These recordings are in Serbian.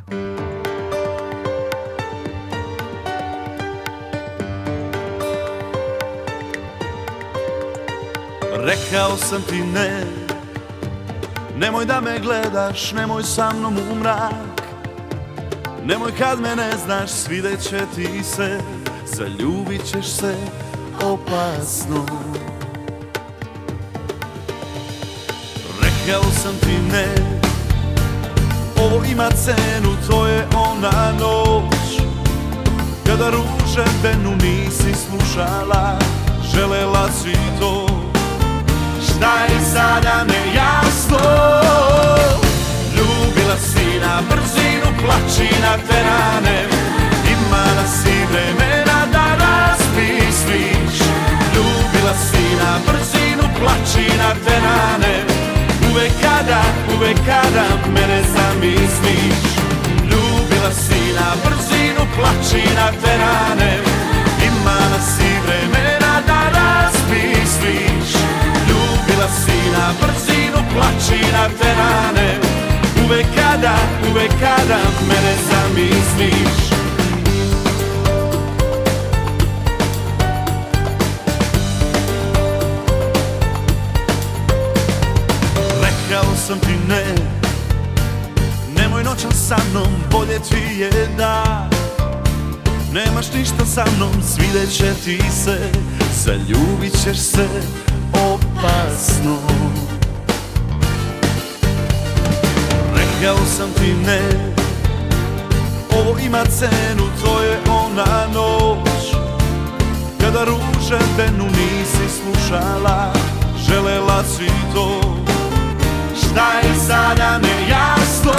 Rekao sam ti ne, nemoj da me gledaš, nemoj sa mnom u mrak. Nemoj kad me ne znaš, svidjet će ti se, zaljubit ćeš se opasno. Rekao sam ti ne, ovo ima cenu, to je ona noć kada ruže venu nisi slušala, želela si to. Šta je sada nejasno? Ljubila si na brzinu, plači na te rane. Imala si vremena da razmisliš. Ljubila si na brzinu, plači na te rane. Uvek kada mene zamisliš. Ljubila si na brzinu, plači na te rane. Imala si vremena da razmisliš. Ljubila si na brzinu, plači na te rane. Uvek kada mene zamisliš. Rekao sam ti ne, nemoj noćan sa mnom, bolje ti je da nemaš ništa sa mnom, svidjet će ti se, zaljubit ćeš se opasno. Rekao sam ti ne, ovo ima cenu, to je ona noć kada ruže venu nisi slušala, želela si to. Šta je sada nejasno?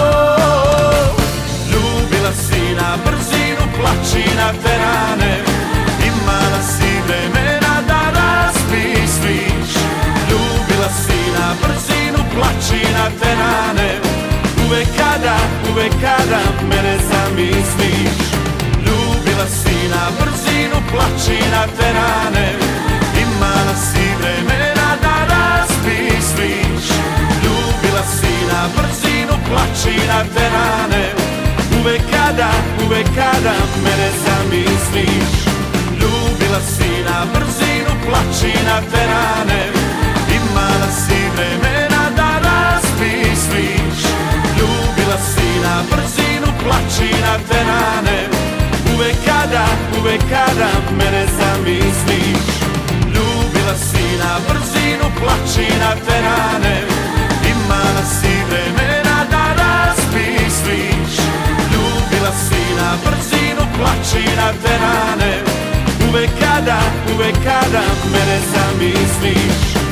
Ljubila si na brzinu, plači na te rane. Imala si vremena da razmisliš. Ljubila si na brzinu, plači na te rane. Uvek kada mene zamisliš. Ljubila si na brzinu, plači na te rane. Imala si vremena da razmisliš. Ljubila si na brzinu, plači na te rane. Uvek kada mene zamisliš. Ljubila si na brzinu, plači na te rane. Imala si vremena da razmisliš. Ljubila si na brzinu, plači na te rane. Uvek kada mene zamisliš. Ljubila si na brzinu, plači na te rane. Imala si vremena da razmisliš. Ljubila si na brzinu, plači na te rane. Uvek kada mene zamisliš.